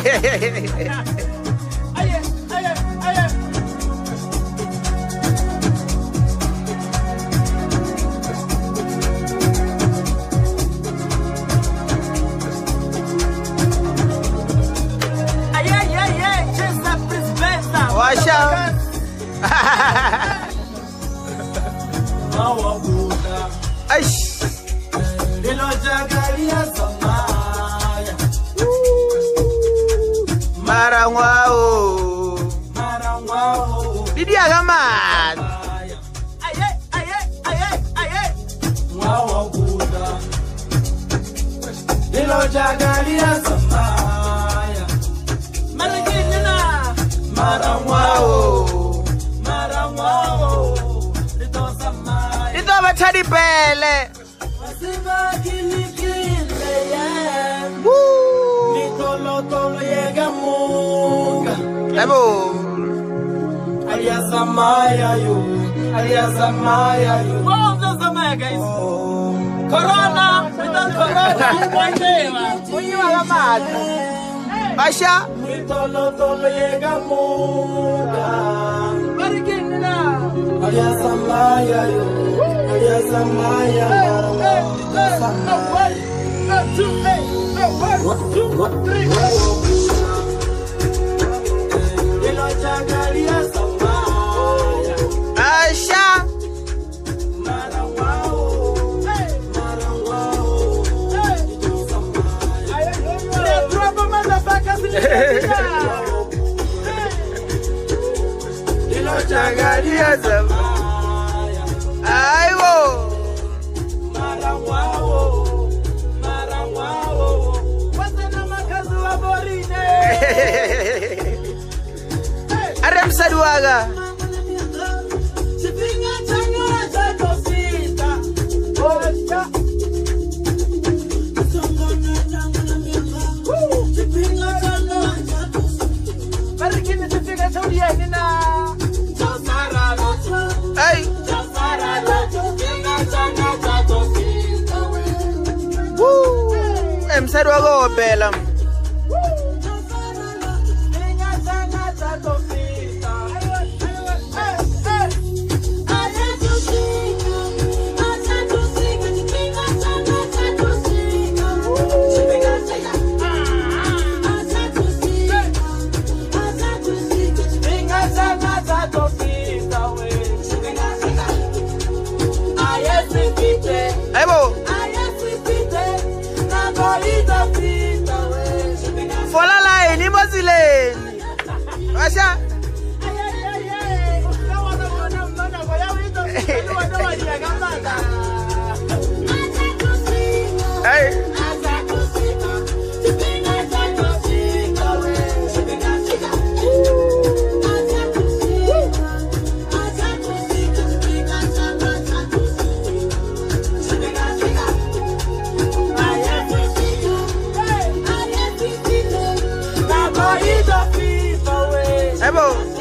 Marangwao Didi agaman Wow Buddha Lilo jagalia samaya Maragina Marangwao Lito samaya Lito batadi pele Wasiba kinikile Tolo yega munga Ebo Aliasamaya yo Wow, Samaya guys Corona Without corona Unyiwa gamadu Basha Tolo yega munga Barikinina Aliasamaya yo Aliasamaya Aisha Marangwao Lilo chagalia samaya Aiwo Marangwao Wasana makazu wa borine Arem saduaga Sipinga changura chato sita Ocha Sipinga changura chato sita Barikini sipinga chaudia nina Chasara locho Hey Chasara locho Sipinga changura chato sita Woo Em saduaga obelam Folala ni mozile Asha Hey Ebo